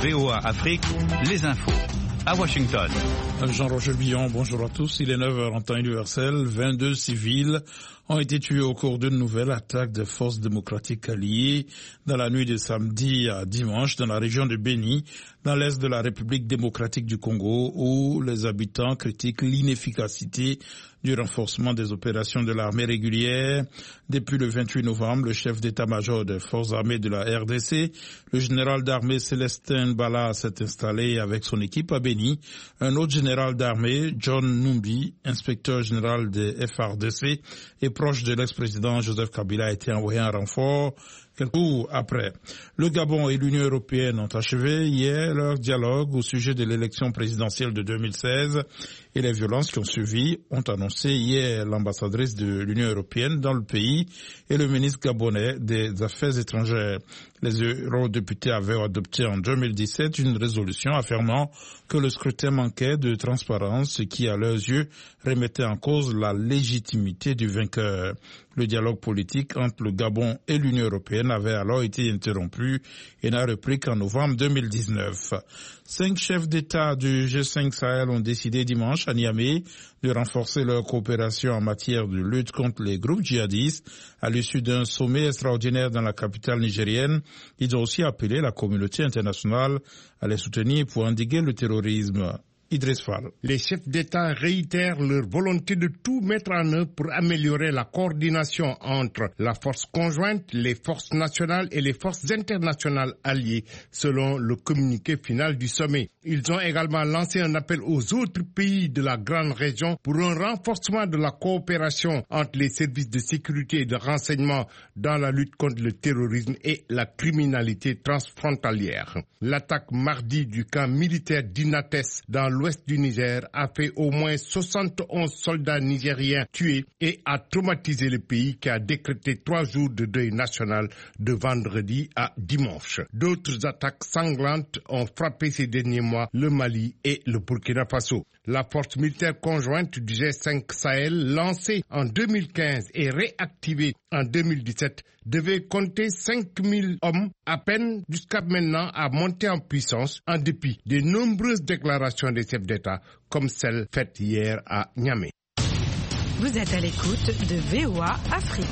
VOA Afrique, les infos. À Washington. Jean-Roger Billon, bonjour à tous. Il est 9h en temps universel. 22 civils ont été tués au cours d'une nouvelle attaque des forces démocratiques alliées dans la nuit de samedi à dimanche dans la région de Beni, dans l'est de la République démocratique du Congo, où les habitants critiquent l'inefficacité du renforcement des opérations de l'armée régulière. Depuis le 28 novembre, le chef d'état-major des forces armées de la RDC, le général d'armée Célestin Bala, s'est installé avec son équipe à Beni. Un autre général d'armée, John Numbi, inspecteur général des FARDC et proche de l'ex-président Joseph Kabila, a été envoyé en renfort. Quelques jours après, le Gabon et l'Union européenne ont achevé hier leur dialogue au sujet de l'élection présidentielle de 2016 et les violences qui ont suivi, ont annoncé hier l'ambassadrice de l'Union européenne dans le pays et le ministre gabonais des Affaires étrangères. Les eurodéputés avaient adopté en 2017 une résolution affirmant que le scrutin manquait de transparence, ce qui, à leurs yeux, remettait en cause la légitimité du vainqueur. Le dialogue politique entre le Gabon et l'Union européenne avait alors été interrompu et n'a repris qu'en novembre 2019. 5 chefs d'État du G5 Sahel ont décidé dimanche à Niamey de renforcer leur coopération en matière de lutte contre les groupes djihadistes à l'issue d'un sommet extraordinaire dans la capitale nigérienne. Ils ont aussi appelé la communauté internationale à les soutenir pour endiguer le terrorisme. Idriss Fall. Les chefs d'État réitèrent leur volonté de tout mettre en œuvre pour améliorer la coordination entre la force conjointe, les forces nationales et les forces internationales alliées, selon le communiqué final du sommet. Ils ont également lancé un appel aux autres pays de la grande région pour un renforcement de la coopération entre les services de sécurité et de renseignement dans la lutte contre le terrorisme et la criminalité transfrontalière. L'attaque mardi du camp militaire d'Inates dans l'ouest du Niger a fait au moins 71 soldats nigériens tués et a traumatisé le pays qui a décrété 3 jours de deuil national de vendredi à dimanche. D'autres attaques sanglantes ont frappé ces derniers mois le Mali et le Burkina Faso. La force militaire conjointe du G5 Sahel, lancée en 2015 et réactivée en 2017, devait compter 5000 hommes. À peine jusqu'à maintenant à monter en puissance en dépit des nombreuses déclarations des chefs d'État comme celle faite hier à Niamey. Vous êtes à l'écoute de VOA Afrique.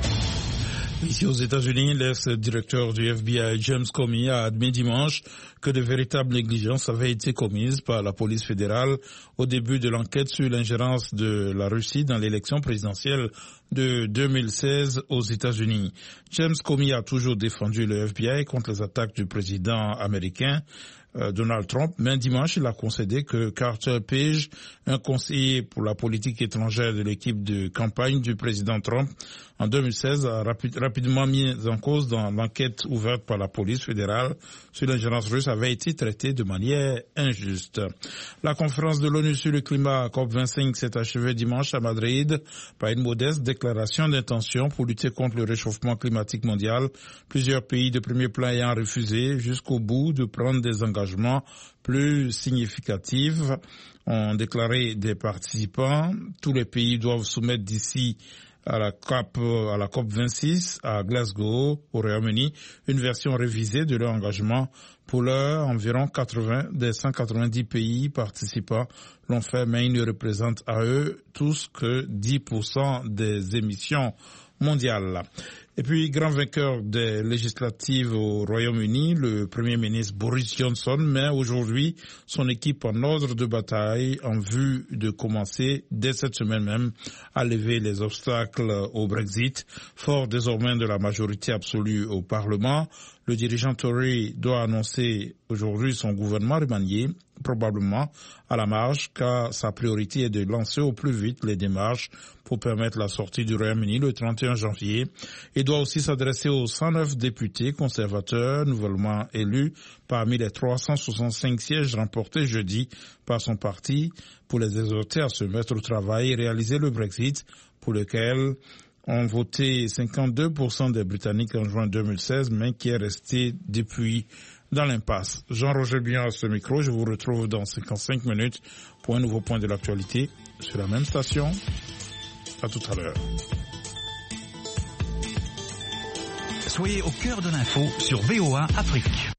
Ici aux États-Unis, l'ex-directeur du FBI, James Comey, a admis dimanche que de véritables négligences avaient été commises par la police fédérale au début de l'enquête sur l'ingérence de la Russie dans l'élection présidentielle de 2016 aux États-Unis. James Comey a toujours défendu le FBI contre les attaques du président américain Donald Trump, mais dimanche, il a concédé que Carter Page, un conseiller pour la politique étrangère de l'équipe de campagne du président Trump en 2016, a rapidement mis en cause dans l'enquête ouverte par la police fédérale sur l'ingérence russe, avait été traité de manière injuste. La conférence de l'ONU sur le climat COP25 s'est achevée dimanche à Madrid par une modeste déclaration d'intention pour lutter contre le réchauffement climatique mondial, plusieurs pays de premier plan ayant refusé jusqu'au bout de prendre des engagements plus significatifs, ont déclaré des participants. Tous les pays doivent soumettre d'ici à la COP 26 à Glasgow, au Royaume-Uni, une version révisée de leur engagement. Pour l'heure, environ 80 des 190 pays participants l'ont fait, mais ils ne représentent à eux tous que 10% des émissions mondiales. Et puis, grand vainqueur des législatives au Royaume-Uni, le Premier ministre Boris Johnson met aujourd'hui son équipe en ordre de bataille en vue de commencer dès cette semaine même à lever les obstacles au Brexit. Fort désormais de la majorité absolue au Parlement, le dirigeant Tory doit annoncer aujourd'hui son gouvernement remanié, probablement à la marge, car sa priorité est de lancer au plus vite les démarches pour permettre la sortie du Royaume-Uni le 31 janvier. Il doit aussi s'adresser aux 109 députés conservateurs nouvellement élus parmi les 365 sièges remportés jeudi par son parti pour les exhorter à se mettre au travail et réaliser le Brexit pour lequel ont voté 52% des Britanniques en juin 2016, mais qui est resté depuis dans l'impasse. Jean-Roger Billon à ce micro, je vous retrouve dans 55 minutes pour un nouveau point de l'actualité sur la même station. À tout à l'heure. Soyez au cœur de l'info sur VOA Afrique.